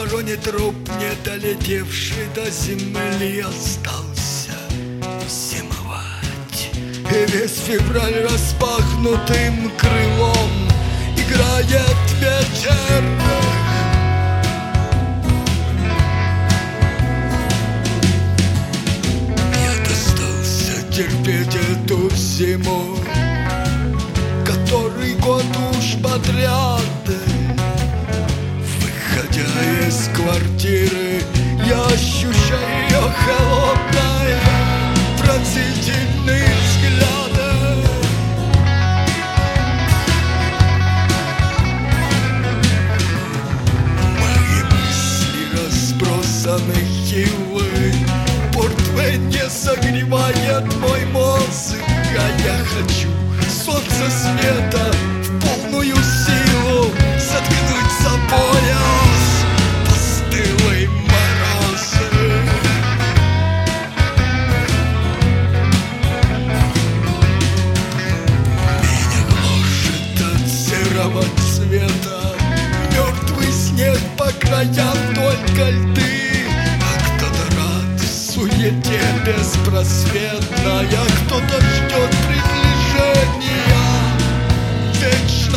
вороний труп, не долетевший до земли, остался зимовать. И весь февраль распахнутым крылом играет ветер. Я достался терпеть эту зиму, который год уж подряд. Выходя из квартиры, я ощущаю ее холодные, пронзительные взгляды. Мои мысли разбросаны хилы, портвейн не согревает мой мозг, а я хочу солнце света в полную силу заткнуть за пояс постылые морозы. Меня гложет от серого цвета мертвый снег, по краям только льды. А кто-то рад в суете беспросветной, а кто-то ждет приближения вечно